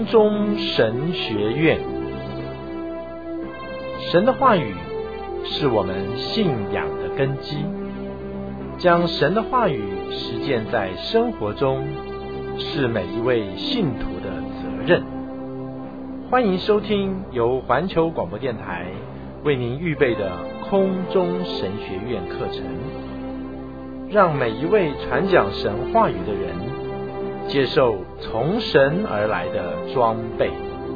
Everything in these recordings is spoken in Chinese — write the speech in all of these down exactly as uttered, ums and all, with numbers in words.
空中神学院。神的话语是我们信仰的根基，将神的话语实践在生活中，是每一位信徒的责任。欢迎收听由环球广播电台为您预备的空中神学院课程，让每一位传讲神话语的人接受从神而来的装备。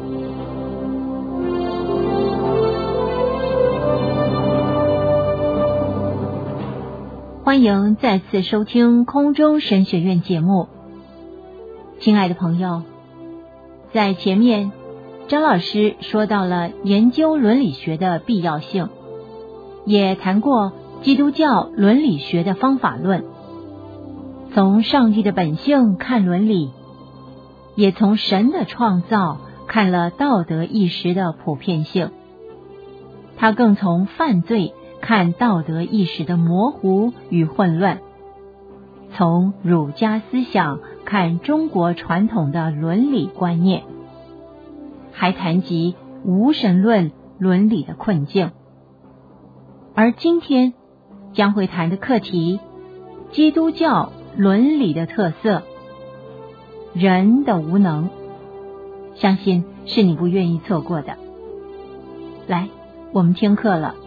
欢迎再次收听空中神学院节目。亲爱的朋友，在前面张老师说到了研究伦理学的必要性，也谈过基督教伦理学的方法论，从上帝的本性看伦理，也从神的创造看了道德意识的普遍性，他更从犯罪看道德意识的模糊与混乱，从儒家思想看中国传统的伦理观念，还谈及无神论伦理的困境。而今天将会谈的课题，基督教伦理的特色，人的无能，相信是你不愿意错过的。来，我们听课了。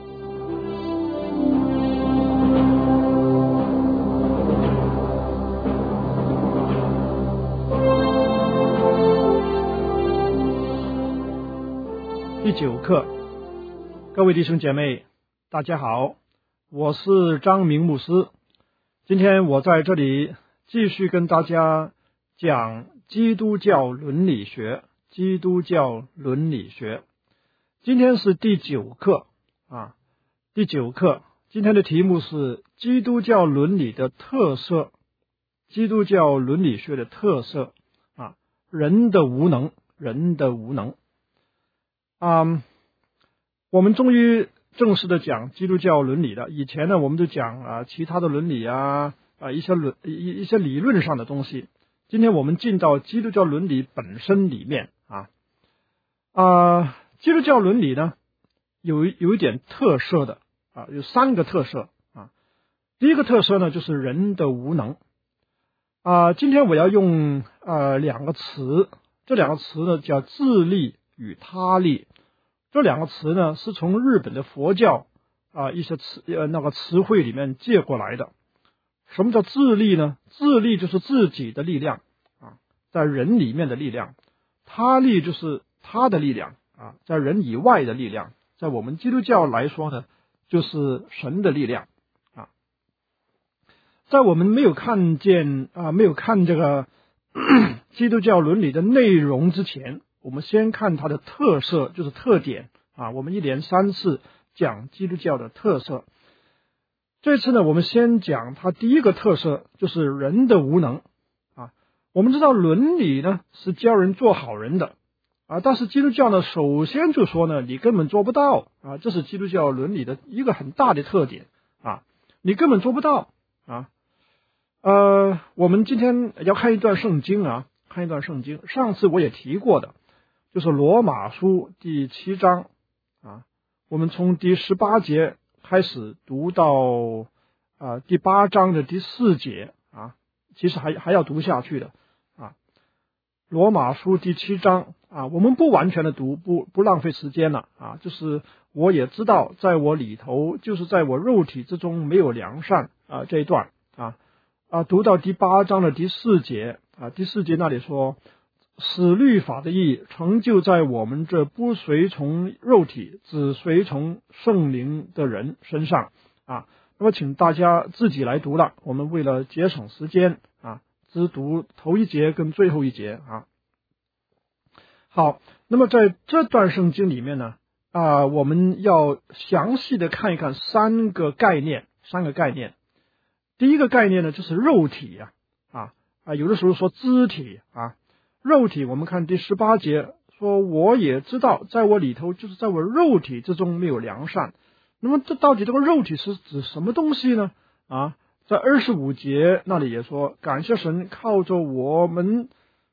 第九课，各位弟兄姐妹，大家好，我是张明牧师。今天我在这里继续跟大家讲基督教伦理学。基督教伦理学，今天是第九课啊。第九课，今天的题目是基督教伦理的特色，基督教伦理学的特色啊，人的无能，人的无能。啊、嗯，我们终于正式的讲基督教伦理了。以前呢，我们就讲啊其他的伦理啊啊一些伦一一些理论上的东西。今天我们进到基督教伦理本身里面啊啊，基督教伦理呢有有一点特色的啊，有三个特色啊。第一个特色呢就是人的无能啊。今天我要用呃两个词，这两个词呢叫自利与他利。这两个词呢是从日本的佛教啊一些词呃那个词汇里面借过来的。什么叫自利呢？自利就是自己的力量啊，在人里面的力量；他利就是他的力量啊，在人以外的力量。在我们基督教来说呢，就是神的力量啊。在我们没有看见啊没有看这个基督教伦理的内容之前，我们先看它的特色，就是特点啊。我们一连三次讲基督教的特色，这次呢，我们先讲它第一个特色，就是人的无能啊。我们知道伦理呢是教人做好人的啊，但是基督教呢，首先就说呢，你根本做不到啊，这是基督教伦理的一个很大的特点啊，你根本做不到啊。呃，我们今天要看一段圣经啊，看一段圣经，上次我也提过的。就是罗马书第七章啊，我们从第十八节开始读到啊第八章的第四节啊，其实还还要读下去的啊。罗马书第七章啊，我们不完全的读，不不浪费时间了啊。就是我也知道，在我里头，就是在我肉体之中没有良善啊这一段啊啊，读到第八章的第四节啊，第四节那里说，使律法的义成就在我们这不随从肉体只随从圣灵的人身上啊。那么请大家自己来读了，我们为了节省时间啊，只读头一节跟最后一节啊。好，那么在这段圣经里面呢啊，我们要详细的看一看三个概念，三个概念。第一个概念呢就是肉体啊啊啊，有的时候说肢体啊。肉体，我们看第十八节说，我也知道在我里头，就是在我肉体之中没有良善。那么这到底这个肉体是指什么东西呢？啊，在二十五节那里也说，感谢神靠着我们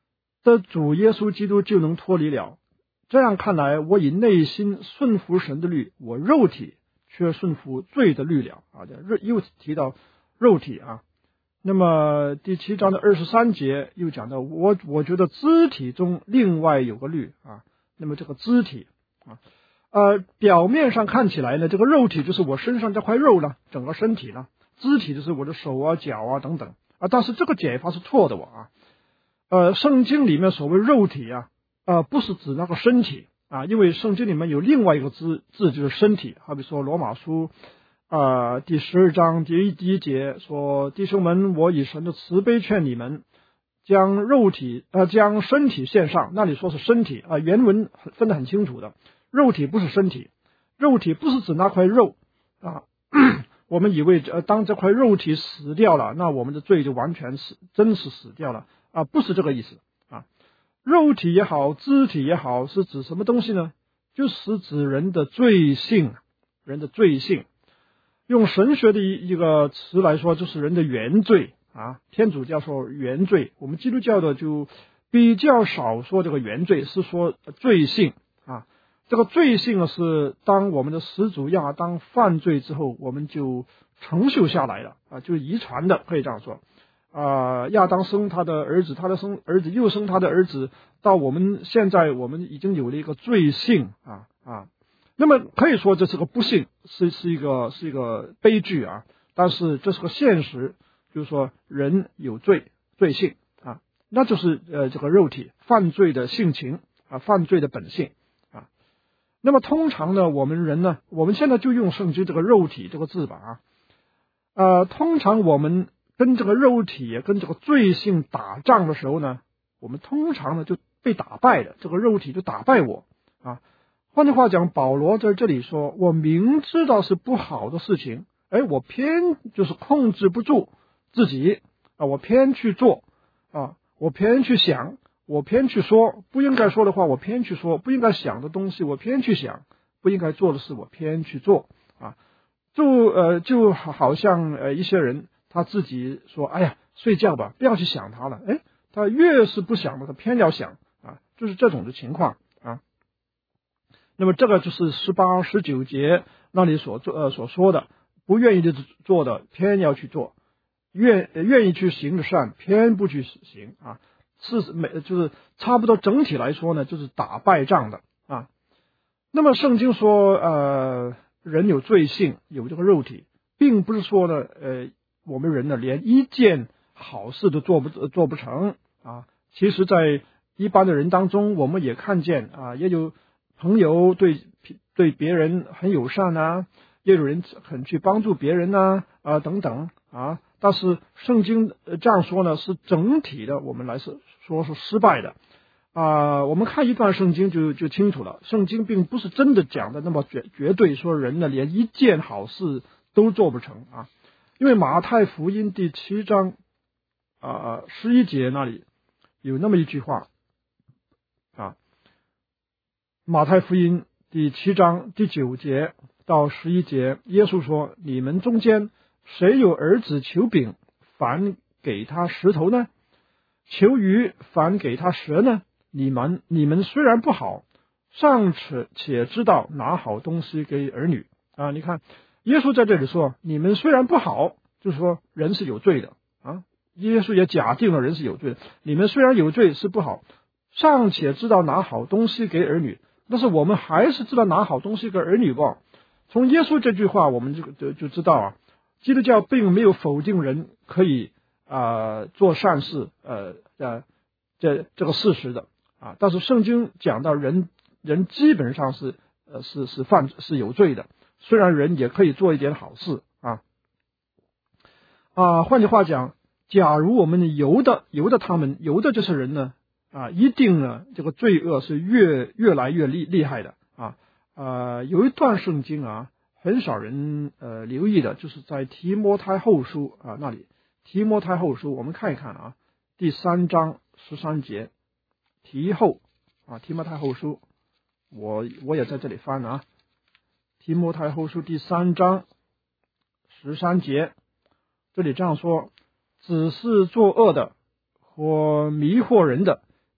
的主耶稣基督就能脱离了。这样看来，我以内心顺服神的律，我肉体却顺服罪的律了啊！又提到肉体啊。那么第七章的二十三节又讲到，我我觉得肢体中另外有个律啊。那么这个肢体啊，呃，表面上看起来呢，这个肉体就是我身上这块肉呢，整个身体呢，肢体就是我的手啊、脚啊等等啊。但是这个解法是错的啊。呃，圣经里面所谓肉体啊，呃，不是指那个身体啊，因为圣经里面有另外一个字字就是身体，好比说罗马书啊、呃、第十二章第一第一节说，弟兄们，我以神的慈悲劝你们，将肉体呃将身体献上。那里说是身体啊、呃，原文分得很清楚的，肉体不是身体，肉体不是指那块肉啊。我们以为呃当这块肉体死掉了，那我们的罪就完全死，真是死掉了啊，不是这个意思啊。肉体也好，肢体也好，是指什么东西呢？就是指人的罪性，人的罪性。用神学的一一个词来说，就是人的原罪啊。天主教说原罪，我们基督教的就比较少说这个原罪，是说罪性啊。这个罪性呢，是当我们的始祖亚当犯罪之后，我们就承受下来了啊，就是遗传的，可以这样说。啊，亚当生他的儿子，他的生儿子又生他的儿子，到我们现在，我们已经有了一个罪性啊啊。那么可以说这是个不幸，是是一个是一个悲剧啊。但是这是个现实，就是说人有罪罪性啊，那就是呃这个肉体犯罪的性情啊，犯罪的本性啊。那么通常呢，我们人呢，我们现在就用圣经这个肉体这个字吧啊，呃，通常我们跟这个肉体跟这个罪性打仗的时候呢，我们通常呢就被打败了，这个肉体就打败我啊。换句话讲，保罗在这里说，我明知道是不好的事情，哎，我偏就是控制不住自己啊，我偏去做啊，我偏去想，我偏去说，不应该说的话我偏去说，不应该想的东西我偏去想，不应该做的事我偏去做啊。就呃就好像呃一些人他自己说，哎呀，睡觉吧，不要去想他了，哎，他越是不想的，他偏要想啊，就是这种的情况啊。那么这个就是十八、十九节那里所做呃所说的，不愿意的做的偏要去做，愿愿意去行的善偏不去行啊，是每就是差不多整体来说呢，就是打败仗的啊。那么圣经说，呃，人有罪性，有这个肉体，并不是说呢，呃，我们人呢连一件好事都做不做不成啊。其实，在一般的人当中，我们也看见啊，也有朋友对对别人很友善啊，也有人肯去帮助别人呐 啊, 啊等等啊。但是圣经这样说呢，是整体的，我们来是说是失败的啊。我们看一段圣经就就清楚了，圣经并不是真的讲的那么绝绝对，说人呢连一件好事都做不成啊。因为马太福音第七章啊十一节那里有那么一句话啊。马太福音第七章第九节到十一节，耶稣说，你们中间谁有儿子求饼，反给他石头呢？求鱼，反给他蛇呢？你们你们虽然不好，尚且且知道拿好东西给儿女啊。你看耶稣在这里说，你们虽然不好，就是说人是有罪的啊。耶稣也假定了人是有罪的，你们虽然有罪是不好，尚且知道拿好东西给儿女，但是我们还是知道拿好东西给儿女吧。从耶稣这句话我们就就就知道啊，基督教并没有否定人可以啊、呃、做善事呃呃这这个事实的啊，但是圣经讲到人人基本上是呃是是犯是有罪的，虽然人也可以做一点好事啊啊。换句话讲，假如我们由的由的他们由的这些人呢啊，一定呢这个罪恶是越越来越厉厉害的啊。呃，有一段圣经啊，很少人呃留意的，就是在提摩太后书啊那里。提摩太后书我们看一看啊，第三章十三节，提后啊，提摩太后书，我我也在这里翻啊。提摩太后书第三章十三节，这里这样说，只是作恶的或迷惑人的，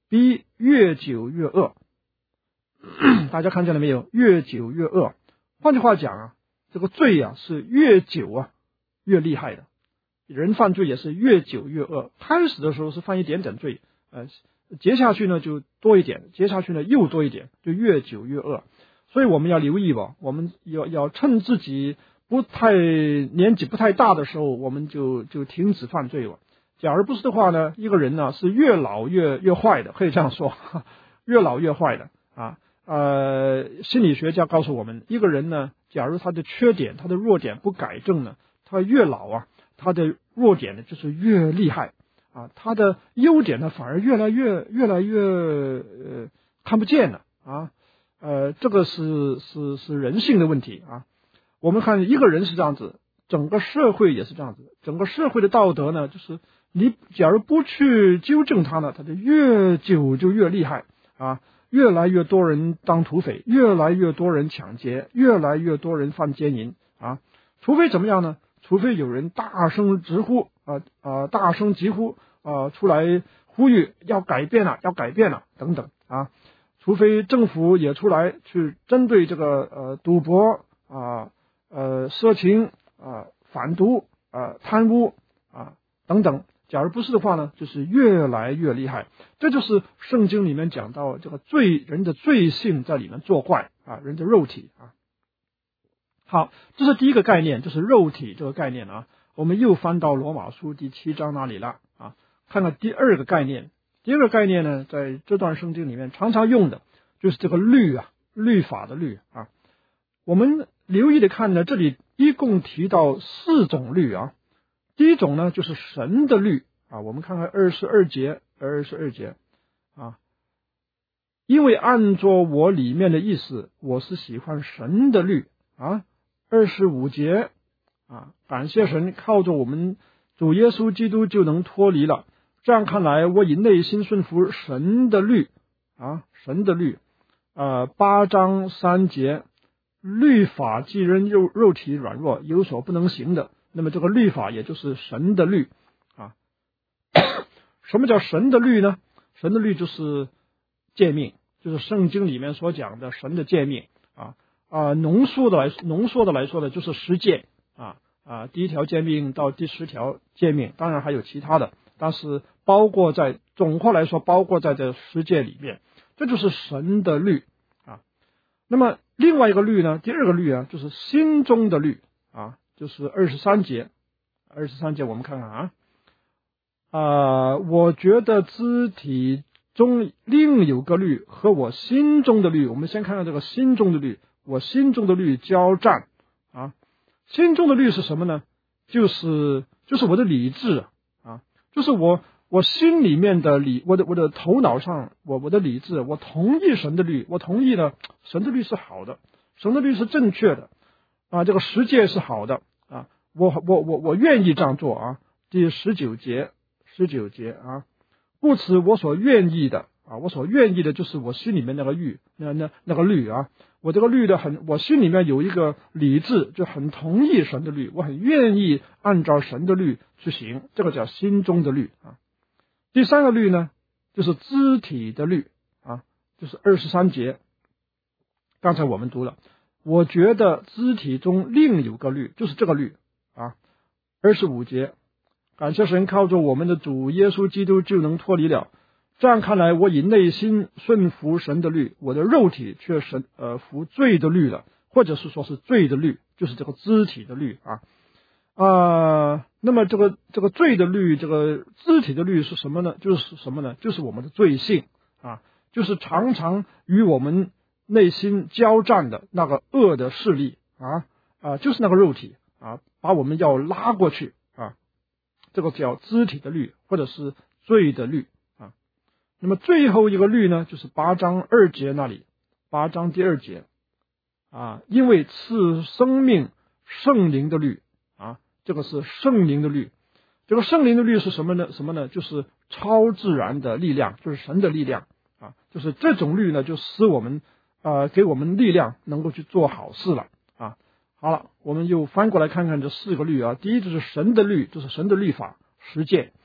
比越久越恶。大家看见了没有？越久越恶。换句话讲啊，这个罪啊是越久啊越厉害的。人犯罪也是越久越恶。开始的时候是犯一点点罪，呃，接下去呢就多一点，接下去呢又多一点，就越久越恶。所以我们要留意吧，我们要要趁自己不太年纪不太大的时候，我们就就停止犯罪了。假如不是的话呢，一个人呢是越老越越坏的，可以这样说，越老越坏的啊。呃，心理学家告诉我们，一个人呢，假如他的缺点、他的弱点不改正呢，他越老啊，他的弱点呢就是越厉害啊，他的优点呢反而越来越越来越呃看不见了啊。呃，这个是是是人性的问题啊。我们看一个人是这样子，整个社会也是这样子，整个社会的道德呢，就是你假如不去纠正它呢，它就越久就越厉害啊。越来越多人当土匪，越来越多人抢劫，越来越多人犯奸淫啊！除非怎么样呢？除非有人大声直呼啊啊，大声疾呼啊，出来呼吁要改变了，要改变了等等啊！除非政府也出来去针对这个呃赌博啊、呃色情啊、反毒啊、贪污啊等等。假如不是的话呢，就是越来越厉害。这就是圣经里面讲到这个罪人的罪性在里面作怪啊，人的肉体啊。好，这是第一个概念，就是肉体这个概念啊。我们又翻到罗马书第七章那里了啊，看看第二个概念。第二个概念呢，在这段圣经里面常常用的就是这个律啊，律法的律啊。我们留意的看呢，这里一共提到四种律啊。第一种呢，就是神的律啊，我们看看二十二节，二十二节啊，因为按着我里面的意思，我是喜欢神的律啊。二十五节啊，感谢神，靠着我们主耶稣基督就能脱离了。这样看来，我以内心顺服神的律啊，神的律啊。八章三节，律法既人肉肉体软弱，有所不能行的。那么这个律法也就是神的律啊。什么叫神的律呢？神的律就是诫命，就是圣经里面所讲的神的诫命啊啊。浓缩的来浓缩的来说呢，就是十诫啊啊，第一条诫命到第十条诫命，当然还有其他的，但是包括在总括来说，包括在这十诫里面，这就是神的律啊。那么另外一个律呢，第二个律啊，就是心中的律啊。就是二十三节，二十三节我们看看啊，啊、呃，我觉得肢体中另有个律和我心中的律，我们先看看这个心中的律，我心中的律交战啊。心中的律是什么呢？就是就是我的理智啊，就是我我心里面的理，我的我的头脑上，我我的理智，我同意神的律，我同意呢，神的律是好的，神的律是正确的。啊，这个十诫是好的啊，我我我我愿意这样做啊。第十九节，十九节啊，故此我所愿意的啊，我所愿意的就是我心里面那个律，那那那个律啊，我这个律的很，我心里面有一个理智，就很同意神的律，我很愿意按照神的律去行，这个叫心中的律啊。第三个律呢，就是肢体的律啊，就是二十三节，刚才我们读了。我觉得肢体中另有个律，就是这个律啊。二十五节，感谢神，靠着我们的主耶稣基督就能脱离了。这样看来，我以内心顺服神的律，我的肉体却神呃服罪的律了，或者是说是罪的律，就是这个肢体的律啊啊、呃。那么这个这个罪的律，这个肢体的律是什么呢？就是什么呢？就是我们的罪性啊，就是常常与我们内心交战的那个恶的势力啊啊，就是那个肉体啊，把我们要拉过去啊，这个叫肢体的律，或者是罪的律啊。那么最后一个律呢，就是八章二节那里，八章第二节啊，因为赐生命圣灵的律啊，这个是圣灵的律。这个圣灵的律是什么呢？什么呢？就是超自然的力量，就是神的力量啊，就是这种律呢，就使我们呃，给我们力量，能够去做好事了啊。好了，我们又翻过来看看这四个律啊。第一就是神的律，就是神的律法十诫。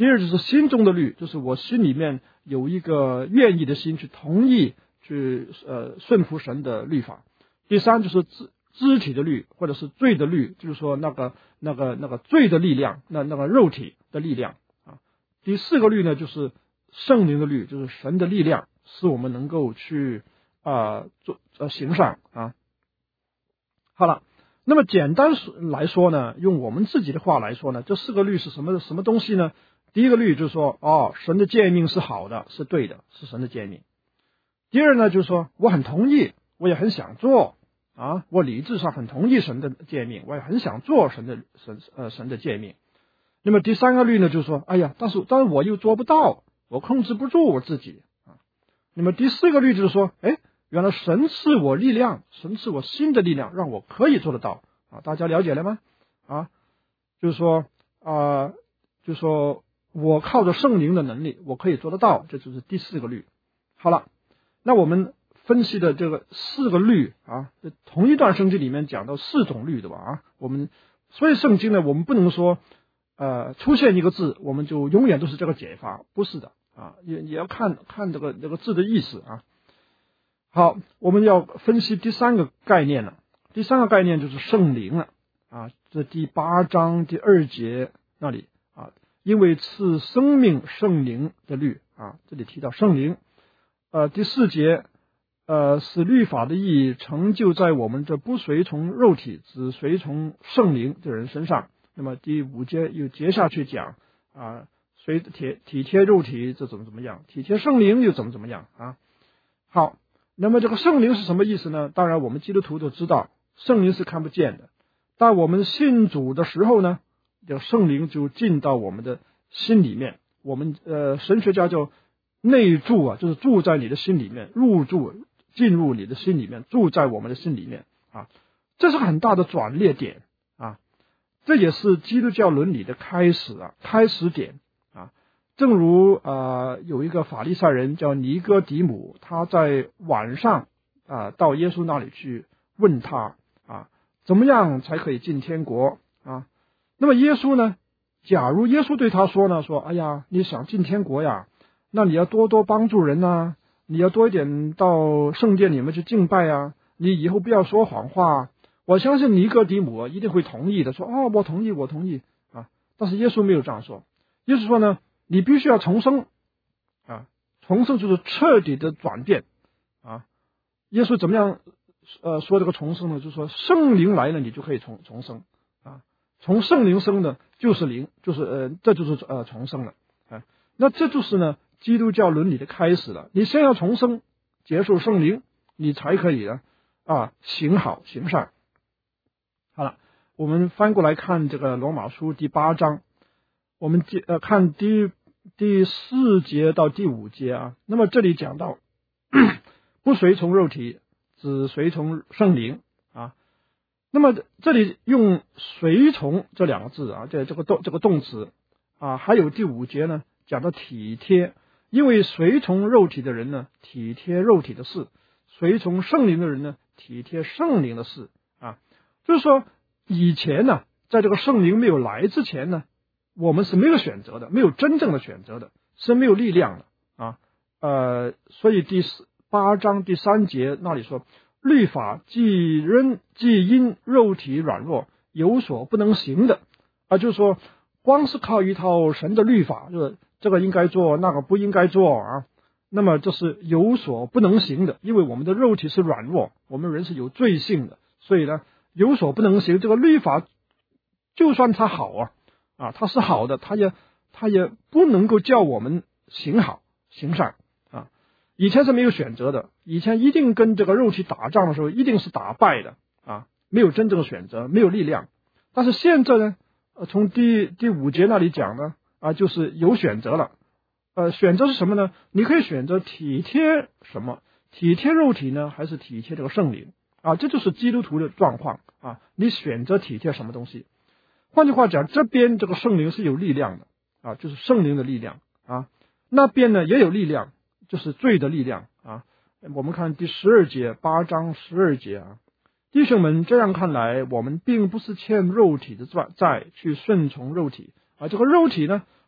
第二就是心中的律，就是我心里面有一个愿意的心去同意去呃顺服神的律法。第三就是肢肢体的律，或者是罪的律，就是说那个那个那个罪的力量，那那个肉体的力量啊。第四个律呢，就是圣灵的律，就是神的力量，使我们能够去啊、呃、做呃行善啊。好了，那么简单来说呢，用我们自己的话来说呢，这四个律是什么什么东西呢？第一个律就是说，哦，神的诫命是好的，是对的，是神的诫命。第二呢，就是说我很同意，我也很想做啊，我理智上很同意神的诫命，我也很想做神的神呃神的诫命。那么第三个律呢，就是说，哎呀，但是但是我又做不到，我控制不住我自己啊。那么第四个律就是说，哎，原来神赐我力量，神赐我新的力量，让我可以做得到啊。大家了解了吗？啊，就是说啊、呃，就是说我靠着圣灵的能力，我可以做得到，这就是第四个律。好了，那我们分析的这个四个律啊，同一段圣经里面讲到四种律的吧啊，我们所以圣经呢，我们不能说呃出现一个字，我们就永远都是这个解法，不是的啊，也也要看看这个这个字的意思啊。好，我们要分析第三个概念了，第三个概念就是圣灵了啊，这第八章第二节那里啊，因为赐生命圣灵的律啊，这里提到圣灵。呃，第四节，呃，使律法的意义成就在我们这不随从肉体，只随从圣灵的人身上。那么第五节又接下去讲啊，随体体贴肉体这怎么怎么样，体贴圣灵又怎么怎么样啊？好，那么这个圣灵是什么意思呢？当然我们基督徒都知道，圣灵是看不见的，但我们信主的时候呢，这个圣灵就进到我们的心里面。我们呃神学家叫内住啊，就是住在你的心里面，入住进入你的心里面，住在我们的心里面啊，这是很大的转捩点啊，这也是基督教伦理的开始啊，开始点啊。正如啊、呃、有一个法利赛人叫尼哥底母，他在晚上啊到耶稣那里去问他啊，怎么样才可以进天国啊？那么耶稣呢，假如耶稣对他说呢，说哎呀，你想进天国呀，那你要多多帮助人啊，你要多一点到圣殿里面去敬拜啊，你以后不要说谎话。我相信尼哥底母一定会同意的，说哦，我同意，我同意啊。但是耶稣没有这样说，耶稣说呢，你必须要重生啊，重生就是彻底的转变啊。耶稣怎么样呃说这个重生呢？就是说圣灵来了，你就可以重重生啊，从圣灵生的就是灵，就是呃这就是呃重生了啊。那这就是呢基督教伦理的开始了，你先要重生，接受圣灵，你才可以呢啊行好行善。好了，我们翻过来看这个罗马书第八章，我们呃看第第四节到第五节啊。那么这里讲到不随从肉体，只随从圣灵啊。那么这里用随从这两个字啊，这这个动这个动词啊，还有第五节呢讲到体贴，因为随从肉体的人呢体贴肉体的事，随从圣灵的人呢体贴圣灵的事啊。就是说以前呢，在这个圣灵没有来之前呢，我们是没有选择的，没有真正的选择的，是没有力量的啊。呃，所以第八章第三节那里说，律法既因既因肉体软弱有所不能行的啊，就是说光是靠一套神的律法，就是这个应该做，那个不应该做啊，那么这是有所不能行的，因为我们的肉体是软弱，我们人是有罪性的，所以呢有所不能行。这个律法就算它好啊啊，它是好的，它也它也不能够叫我们行好行善啊。以前是没有选择的，以前一定跟这个肉体打仗的时候一定是打败的啊，没有真正的选择，没有力量。但是现在呢，呃，从第第五节那里讲呢啊，就是有选择了。呃，选择是什么呢？你可以选择体贴什么？体贴肉体呢，还是体贴这个圣灵啊？这就是基督徒的状况啊。你选择体贴什么东西？换句话讲，这边这个圣灵是有力量的啊，就是圣灵的力量啊。那边呢也有力量，就是罪的力量啊。我们看第十二节，八章十二节啊，弟兄们，这样看来，我们并不是欠肉体的债，去顺从肉体啊。这个肉体呢，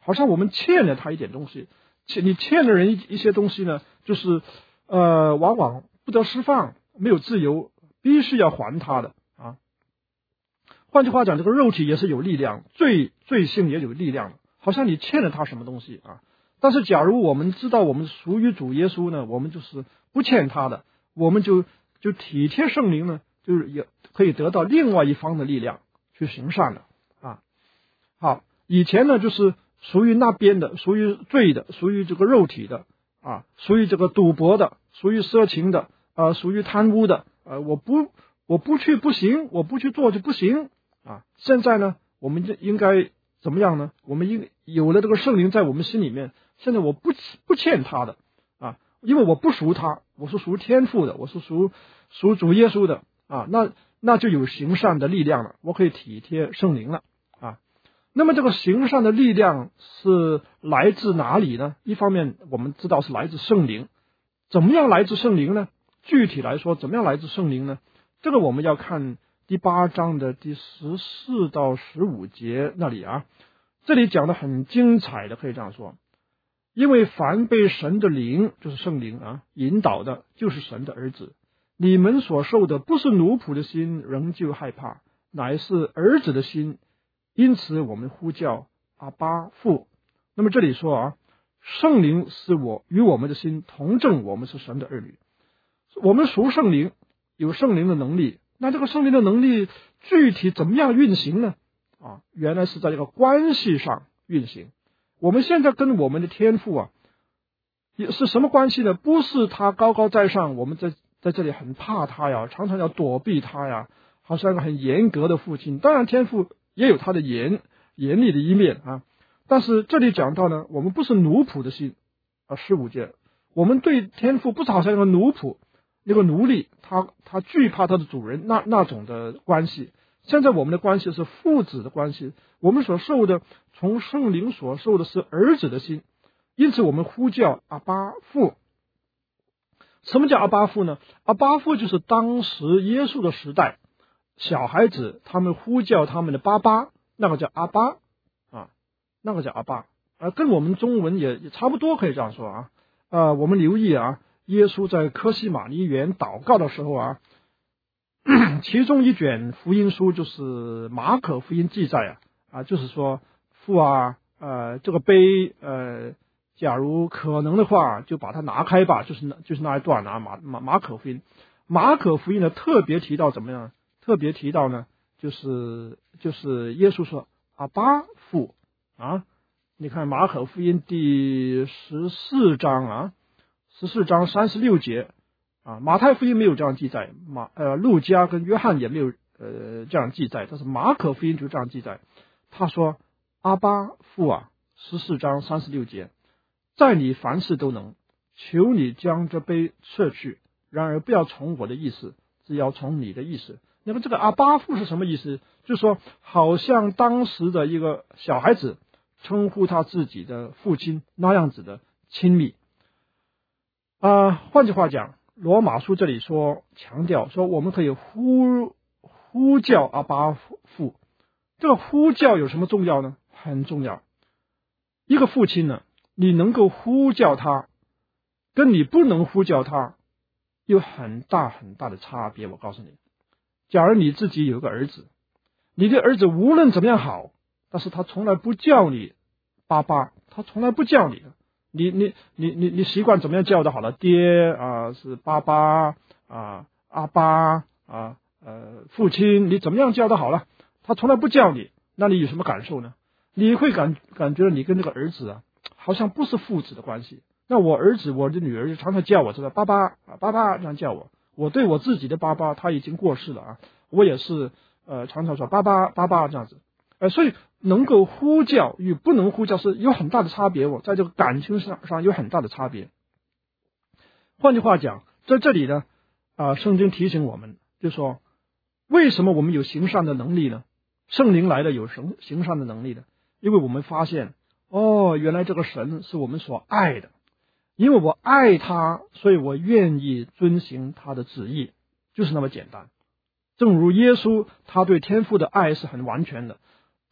好像我们欠了他一点东西，欠你欠了人一一些东西呢，就是呃，往往不得释放，没有自由，必须要还他的啊。换句话讲，这个肉体也是有力量，罪罪性也有力量的，好像你欠了他什么东西啊。但是假如我们知道我们属于主耶稣呢，我们就是不欠他的，我们就就体贴圣灵呢，就是也可以得到另外一方的力量去行善了啊。好，以前呢就是属于那边的，属于罪的，属于这个肉体的啊，属于这个赌博的，属于色情的啊，属于贪污的啊，我不我不去不行，我不去做就不行啊。现在呢，我们就应该怎么样呢？我们应有了这个圣灵在我们心里面，现在我不不欠他的啊，因为我不属他，我是属天父的，我是属属主耶稣的啊，那那就有行善的力量了，我可以体贴圣灵了啊。那么这个行善的力量是来自哪里呢？一方面我们知道是来自圣灵，怎么样来自圣灵呢？具体来说，怎么样来自圣灵呢？这个我们要看第八章的第十四到十五节那里啊，这里讲的很精彩的，可以这样说。因为凡被神的灵，就是圣灵啊引导的，就是神的儿子。你们所受的不是奴仆的心，仍旧害怕，乃是儿子的心。因此我们呼叫阿爸父。那么这里说啊，圣灵是我与我们的心同证，我们是神的儿女。我们属圣灵，有圣灵的能力。那这个圣灵的能力具体怎么样运行呢？啊，原来是在这个关系上运行。我们现在跟我们的天父啊，也是什么关系呢？不是他高高在上，我们在在这里很怕他呀，常常要躲避他呀，好像一个很严格的父亲。当然天父也有他的严严厉的一面啊，但是这里讲到呢，我们不是奴仆的心啊，十五节，我们对天父不是好像一个奴仆，一个奴隶，他他惧怕他的主人那那种的关系。现在我们的关系是父子的关系，我们所受的从圣灵所受的是儿子的心，因此我们呼叫阿爸父。什么叫阿爸父呢？阿爸父就是当时耶稣的时代，小孩子他们呼叫他们的爸爸，那个叫阿爸啊，那个叫阿爸啊，跟我们中文也也差不多，可以这样说啊。呃，我们留意啊，耶稣在客西马尼园祷告的时候啊，其中一卷福音书就是马可福音记载啊，啊，就是说父啊，呃，这个杯，呃，假如可能的话，就把它拿开吧，就是那就是那一段啊，马马马可福音，马可福音呢特别提到怎么样？特别提到呢，就是就是耶稣说阿爸父啊，你看马可福音第十四章啊，十四章三十六节。啊，马太福音没有这样记载，马呃路加跟约翰也没有呃这样记载，但是马可福音就这样记载。他说阿爸父啊，十四章三十六节，在你凡事都能，求你将这杯撤去，然而不要从我的意思，只要从你的意思。那么这个阿爸父是什么意思？就是说好像当时的一个小孩子称呼他自己的父亲那样子的亲密啊、呃。换句话讲，罗马书这里说强调说，我们可以呼呼叫阿爸父。这个呼叫有什么重要呢？很重要。一个父亲呢，你能够呼叫他，跟你不能呼叫他，有很大很大的差别。我告诉你，假如你自己有个儿子，你的儿子无论怎么样好，但是他从来不叫你爸爸，他从来不叫你的。你你你你你习惯怎么样叫的好了？爹啊，是爸爸啊，阿爸啊，呃，父亲，你怎么样叫的好了？他从来不叫你，那你有什么感受呢？你会感感觉你跟这个儿子啊，好像不是父子的关系。那我儿子，我的女儿就常常叫我，知道爸爸啊，爸爸这样叫我。我对我自己的爸爸，他已经过世了啊，我也是呃常常说爸爸爸爸这样子。呃，所以能够呼叫与不能呼叫是有很大的差别，我在这个感情上上有很大的差别。换句话讲，在这里呢，啊、呃，圣经提醒我们，就说为什么我们有行善的能力呢？圣灵来了有行行善的能力呢？因为我们发现，哦，原来这个神是我们所爱的，因为我爱他，所以我愿意遵行他的旨意，就是那么简单。正如耶稣他对天父的爱是很完全的，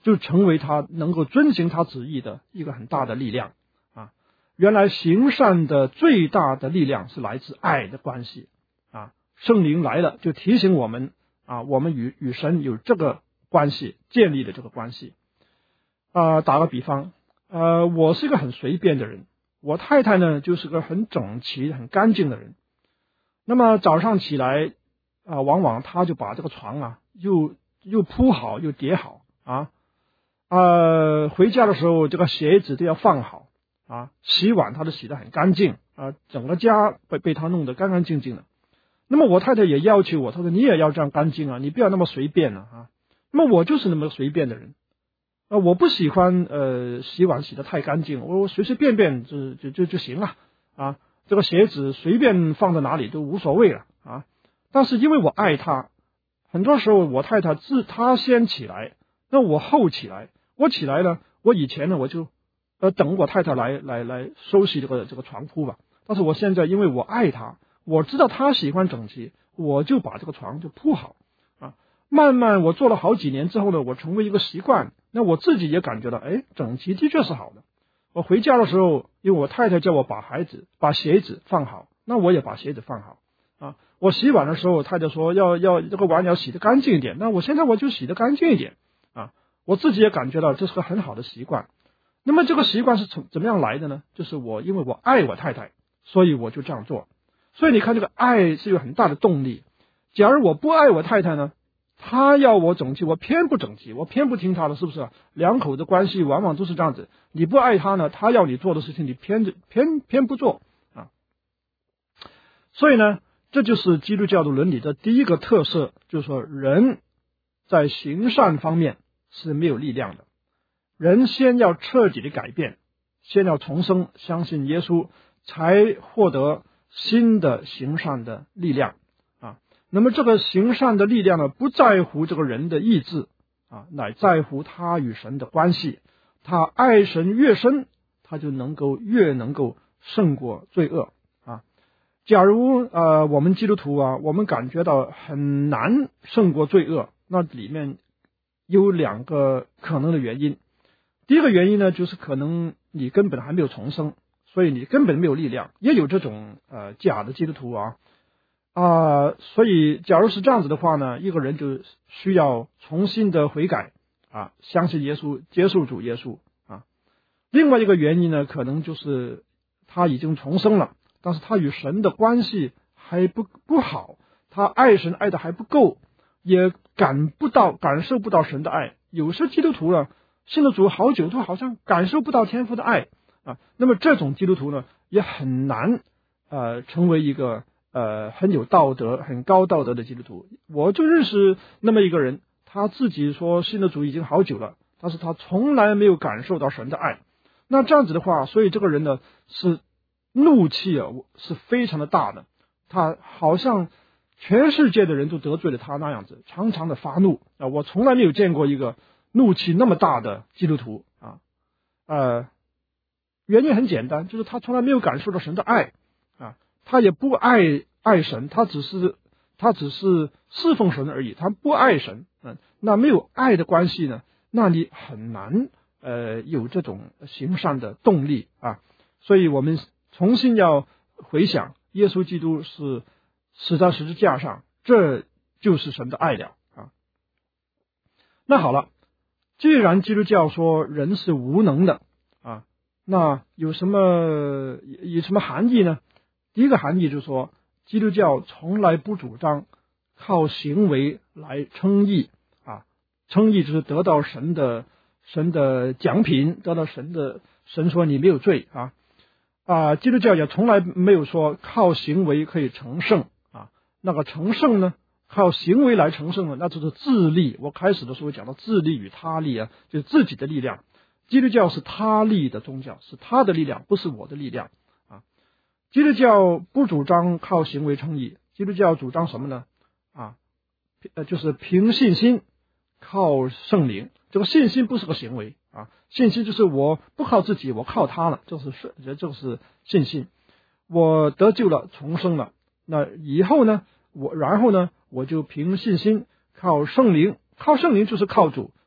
就成为他能够遵行他旨意的一个很大的力量啊。原来行善的最大的力量是来自爱的关系啊，圣灵来了就提醒我们啊，我们与与神有这个关系，建立的这个关系啊。打个比方，呃，我是一个很随便的人，我太太呢就是个很整齐、很干净的人。那么早上起来啊，往往她就把这个床啊又又铺好又叠好啊。呃，回家的时候这个鞋子都要放好啊，洗碗他都洗得很干净啊，整个家被被他弄得干干净净的。那么我太太也要求我，她说你也要这样干净啊，你不要那么随便了啊。那么我就是那么随便的人啊，我不喜欢呃洗碗洗得太干净，我随随便便就就就就行了啊，这个鞋子随便放在哪里都无所谓了啊。但是因为我爱她，很多时候我太太自她先起来，那我后起来。我起来呢，我以前呢我就呃等我太太来来来收拾这个这个床铺吧。但是我现在因为我爱她，我知道她喜欢整齐，我就把这个床就铺好啊。慢慢我做了好几年之后呢，我成为一个习惯，那我自己也感觉到，哎，整齐的确是好的。我回家的时候，因为我太太叫我把孩子把鞋子放好，那我也把鞋子放好啊。我洗碗的时候，太太说要要这个碗要洗得干净一点，那我现在我就洗得干净一点啊。我自己也感觉到这是个很好的习惯。那么这个习惯是从怎么样来的呢？就是我因为我爱我太太，所以我就这样做。所以你看，这个爱是有很大的动力。假如我不爱我太太呢，她要我整齐，我偏不整齐，我偏不听她的，是不是？两口的关系往往都是这样子。你不爱她呢，她要你做的事情，你偏偏偏不做啊。所以呢，这就是基督教的伦理的第一个特色，就是说人在行善方面是没有力量的。人先要彻底的改变，先要重生，相信耶稣，才获得新的行善的力量啊。那么这个行善的力量呢，不在乎这个人的意志啊，乃在乎他与神的关系。他爱神越深，他就能够越能够胜过罪恶啊。假如呃我们基督徒啊，我们感觉到很难胜过罪恶，那里面有两个可能的原因。第一个原因呢，就是可能你根本还没有重生，所以你根本没有力量。也有这种呃假的基督徒啊啊、呃，所以假如是这样子的话呢，一个人就需要重新的悔改啊，相信耶稣，接受主耶稣啊。另外一个原因呢，可能就是他已经重生了，但是他与神的关系还不不好，他爱神爱的还不够，也感不到感受不到神的爱。有些基督徒呢，信了主好久，都好像感受不到天父的爱啊。那么这种基督徒呢，也很难呃成为一个呃很有道德、很高道德的基督徒。我就认识那么一个人，他自己说信了主已经好久了，但是他从来没有感受到神的爱。那这样子的话，所以这个人呢是怒气啊是非常的大的，他好像全世界的人都得罪了他那样子，常常的发怒啊。我从来没有见过一个怒气那么大的基督徒啊，呃，原因很简单，就是他从来没有感受到神的爱啊，他也不爱爱神，他只是他只是侍奉神而已，他不爱神，嗯，那没有爱的关系呢，那你很难呃有这种行善的动力啊。所以我们重新要回想，耶稣基督是死在十字架上，这就是神的爱了啊。那好了。既然基督教说人是无能的啊，那有什么有什么含义呢？第一个含义就是说，基督教从来不主张靠行为来称义啊，称义就是得到神的神的奖品，得到神的神说你没有罪啊啊，基督教也从来没有说靠行为可以成圣啊，那个成圣呢？靠行为来成圣的，那就是自利。我开始的时候讲到自利与他利啊，就是自己的力量。基督教是他利的宗教，是他的力量，不是我的力量啊。基督教不主张靠行为称义，基督教主张什么呢？啊，呃，就是凭信心，靠圣灵。这个信心不是个行为啊，信心就是我不靠自己，我靠他了，这是这就是信心。我得救了，重生了，那以后呢？我然后呢？我就凭信心靠圣灵，靠圣灵就是靠主，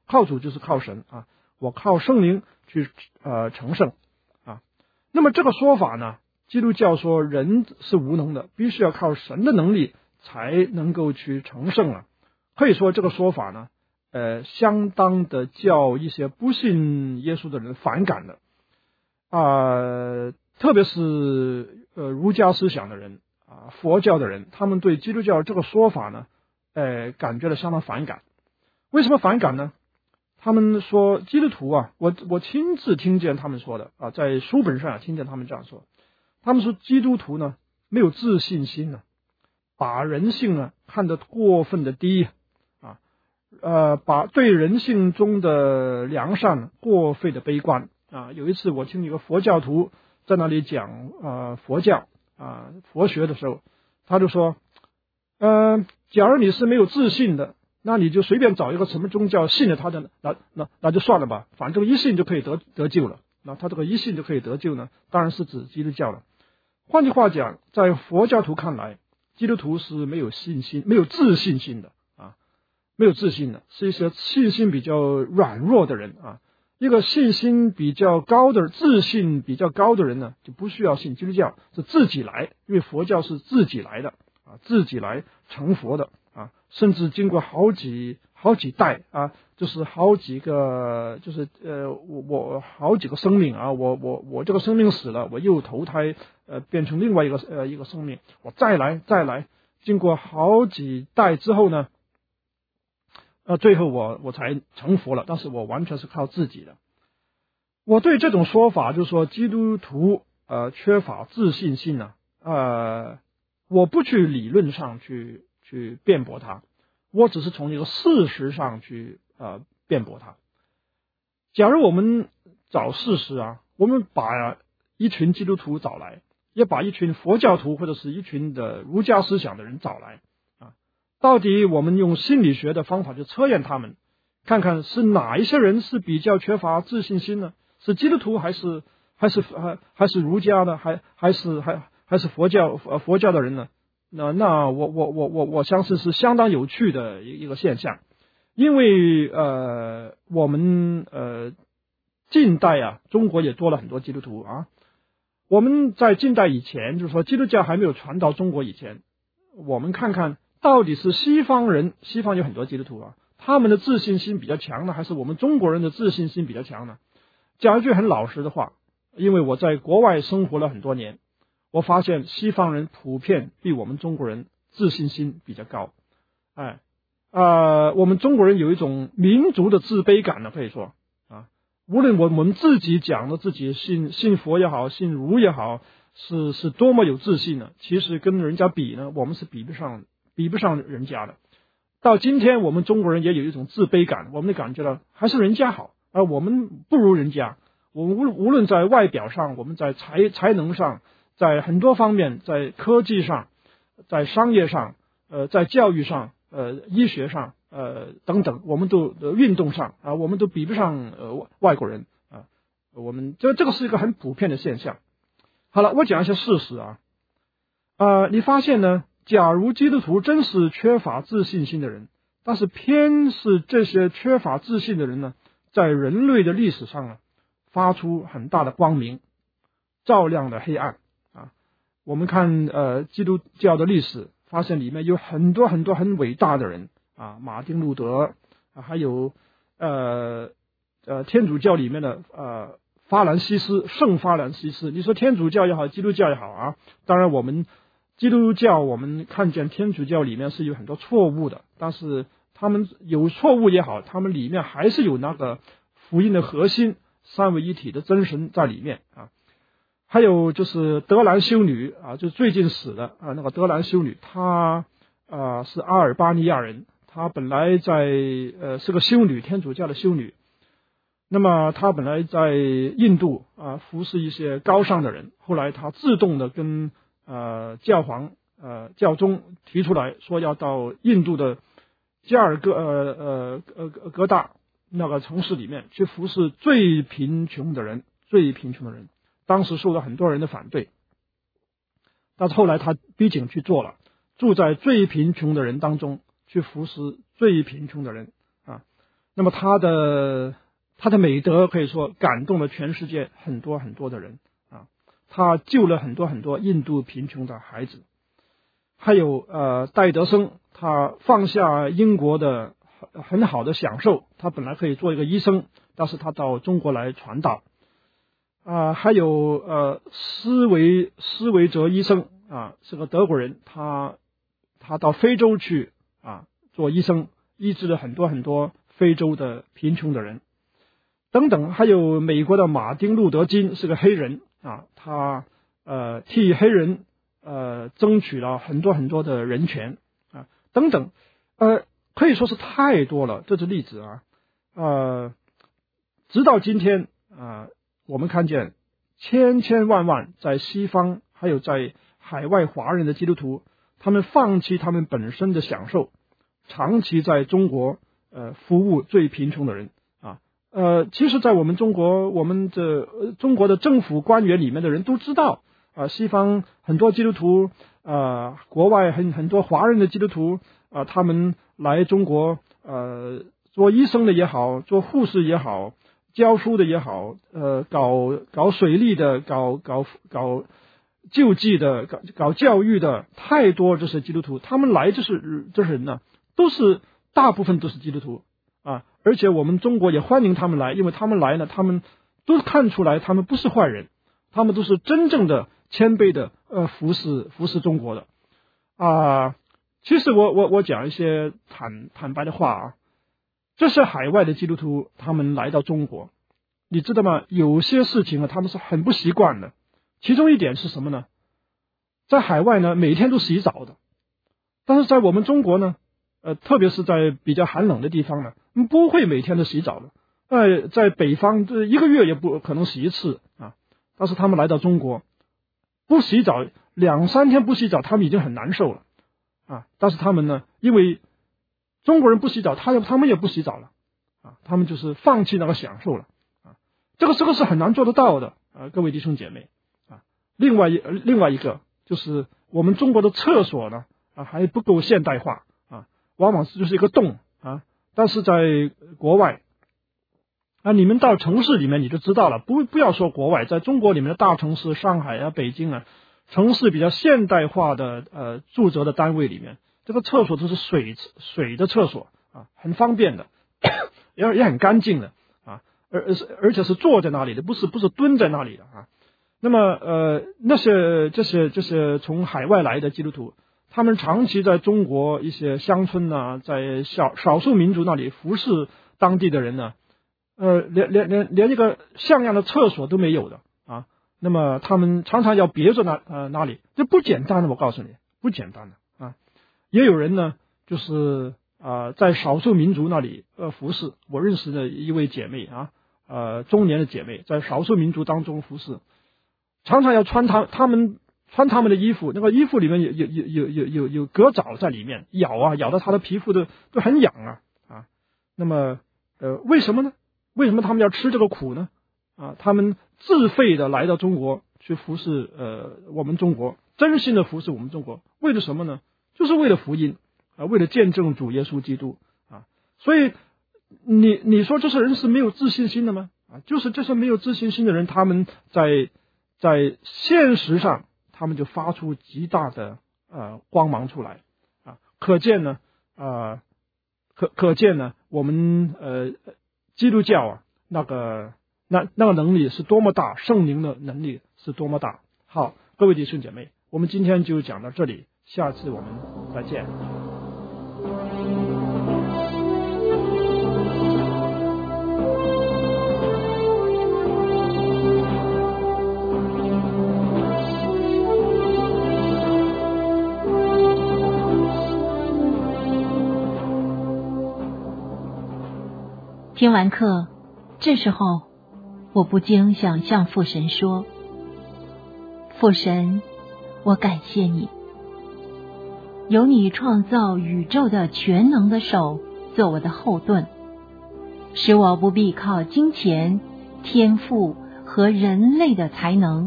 靠主就是靠神啊，我靠圣灵去呃成圣啊。那么这个说法呢，基督教说人是无能的，必须要靠神的能力才能够去成圣了。可以说这个说法呢，呃，相当的叫一些不信耶稣的人反感的啊、呃，特别是呃儒家思想的人啊、佛教的人，他们对基督教这个说法呢，呃，感觉到相当反感。为什么反感呢？他们说基督徒啊，我我亲自听见他们说的啊，在书本上听见他们这样说。他们说基督徒呢没有自信心呢、啊，把人性呢看得过分的低啊，呃，把对人性中的良善过分的悲观啊。有一次我听一个佛教徒在那里讲呃佛教啊佛学的时候，他就说，呃，假如你是没有自信的，那你就随便找一个什么宗教信了他的，那那那就算了吧，反正一信就可以得得救了。那他这个一信就可以得救呢，当然是指基督教了。换句话讲，在佛教徒看来，基督徒是没有信心、没有自信心的啊，没有自信的，是一些信心比较软弱的人啊。一个信心比较高的、自信比较高的人呢，就不需要信基督教，是自己来，因为佛教是自己来的啊，自己来成佛的啊，甚至经过好几好几代啊，就是好几个，就是呃，我我好几个生命啊，我我我这个生命死了，我又投胎呃，变成另外一个呃一个生命，我再来再来，经过好几代之后呢，呃，最后我我才成佛了，但是我完全是靠自己的。我对这种说法，就是说基督徒呃缺乏自信心呢、啊，呃，我不去理论上去去辩驳它，我只是从一个事实上去呃辩驳它。假如我们找事实啊，我们把一群基督徒找来，也把一群佛教徒或者是一群的儒家思想的人找来啊，到底我们用心理学的方法去测验他们，看看是哪一些人是比较缺乏自信心呢？是基督徒还是还是还还是儒家呢？还还是还还是佛教呃佛教的人呢？那那我我我我我相信是相当有趣的一一个现象，因为呃我们呃近代啊，中国也多了很多基督徒啊。我们在近代以前，就是说基督教还没有传到中国以前，我们看看到底是西方人，西方有很多基督徒啊，他们的自信心比较强呢，还是我们中国人的自信心比较强呢？讲一句很老实的话，因为我在国外生活了很多年，我发现西方人普遍比我们中国人自信心比较高。哎，呃，我们中国人有一种民族的自卑感呢，可以说啊，无论我们自己讲的自己信信佛也好，信儒也好，是是多么有自信呢？其实跟人家比呢，我们是比不上比不上人家的。到今天，我们中国人也有一种自卑感，我们感觉到还是人家好。而我们不如人家，我们无无论在外表上，我们在才才能上，在很多方面，在科技上，在商业上，呃，在教育上，呃，医学上，呃，等等，我们都、呃、运动上啊，我们都比不上呃外国人啊。我们这这个是一个很普遍的现象。好了，我讲一些事实啊，啊、呃，你发现呢？假如基督徒真是缺乏自信心的人，但是偏是这些缺乏自信的人呢，在人类的历史上啊，发出很大的光明，照亮了黑暗啊。我们看呃基督教的历史，发现里面有很多很多很伟大的人啊，马丁路德啊，还有呃呃天主教里面的呃法兰西斯，圣法兰西斯。你说天主教也好，基督教也好啊，当然我们基督教我们看见天主教里面是有很多错误的，但是他们有错误也好，他们里面还是有那个福音的核心，三位一体的真神在里面啊。还有就是德兰修女啊，就最近死的啊，那个德兰修女，她啊是阿尔巴尼亚人，她本来在呃是个修女，天主教的修女。那么她本来在印度啊服侍一些高尚的人，后来她自动的跟呃教皇呃教宗提出来说要到印度的加尔各呃呃呃各大那个城市里面去服侍最贫穷的人，最贫穷的人。当时受到很多人的反对，但是后来他逼紧去做了，住在最贫穷的人当中去服侍最贫穷的人啊。 那么他的他的美德可以说感动了全世界很多很多的人啊，他救了很多很多印度贫穷的孩子。还有呃戴德生，他放下英国的很好的享受，他本来可以做一个医生，但是他到中国来传道。啊、呃，还有呃施维施维哲医生啊，是个德国人，他他到非洲去啊做医生，医治了很多很多非洲的贫穷的人，等等。还有美国的马丁路德金是个黑人啊，他呃替黑人呃争取了很多很多的人权啊，等等。呃，可以说是太多了，这是例子啊。呃，直到今天啊。我们看见千千万万在西方还有在海外华人的基督徒，他们放弃他们本身的享受，长期在中国呃服务最贫穷的人啊。呃，其实在我们中国，我们的、呃、中国的政府官员里面的人都知道啊，西方很多基督徒啊，国外很很多华人的基督徒啊，他们来中国呃做医生的也好，做护士也好，教书的也好，呃，搞搞水利的，搞搞搞救济的，搞搞教育的，太多这些基督徒，他们来就是这些人呢，都是大部分都是基督徒啊，而且我们中国也欢迎他们来，因为他们来呢，他们都看出来他们不是坏人，他们都是真正的谦卑的呃服侍服侍中国的啊。其实我我我讲一些坦坦白的话啊。这是海外的基督徒，他们来到中国，你知道吗？有些事情啊，他们是很不习惯的。其中一点是什么呢？在海外呢，每天都洗澡的，但是在我们中国呢，呃，特别是在比较寒冷的地方呢，不会每天都洗澡的。呃，在北方，这一个月也不可能洗一次啊。但是他们来到中国，不洗澡，两三天不洗澡，他们已经很难受了啊。但是他们呢，因为中国人不洗澡，他他们也不洗澡了啊，他们就是放弃那个享受了啊，这个这个是很难做得到的啊，各位弟兄姐妹啊。另外一另外一个就是我们中国的厕所呢啊还不够现代化啊，往往是就是一个洞啊，但是在国外啊，你们到城市里面你就知道了，不不要说国外，在中国里面的大城市，上海啊、北京啊，城市比较现代化的呃住宅的单位里面。这个厕所都是水水的厕所啊，很方便的，也也很干净的啊，而而而且是坐在那里的，不是不是蹲在那里的啊。那么呃那些这些这些从海外来的基督徒，他们长期在中国一些乡村呢，在小少数民族那里服侍当地的人呢，呃连连连连一个像样的厕所都没有的啊。那么他们常常要别着那呃那里，这不简单的，我告诉你，不简单的。也有人呢，就是啊、呃，在少数民族那里呃服侍。我认识的一位姐妹啊，呃，中年的姐妹，在少数民族当中服侍，常常要穿他他们穿他们的衣服，那个衣服里面有有有有有有有蛤爪在里面，咬啊咬到他的皮肤都都很痒啊啊。那么呃，为什么呢？为什么他们要吃这个苦呢？啊，他们自费的来到中国去服侍呃我们中国，真心的服侍我们中国，为了什么呢？就是为了福音啊，为了见证主耶稣基督啊，所以你你说这些人是没有自信心的吗？啊，就是这些没有自信心的人，他们在在现实上，他们就发出极大的呃光芒出来啊，可见呢啊、呃，可可见呢，我们呃基督教啊那个那那个能力是多么大，圣灵的能力是多么大。好，各位弟兄姐妹，我们今天就讲到这里。下次我们再见。 听完课，这时候我不禁想向父神说：父神，我感谢你。有你创造宇宙的全能的手做我的后盾，使我不必靠金钱、天赋和人类的才能。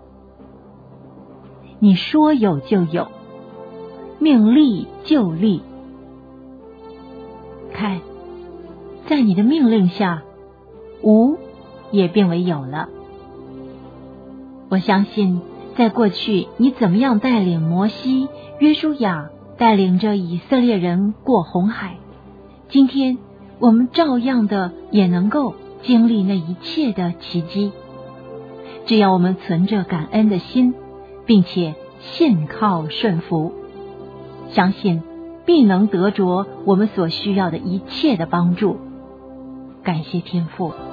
你说有就有，命立就立。看， 在你的命令下，无也变为有了。我相信在过去你怎么样带领摩西、约书亚带领着以色列人过红海，今天我们照样的也能够经历那一切的奇迹。只要我们存着感恩的心，并且信靠顺服，相信必能得着我们所需要的一切的帮助。感谢天父。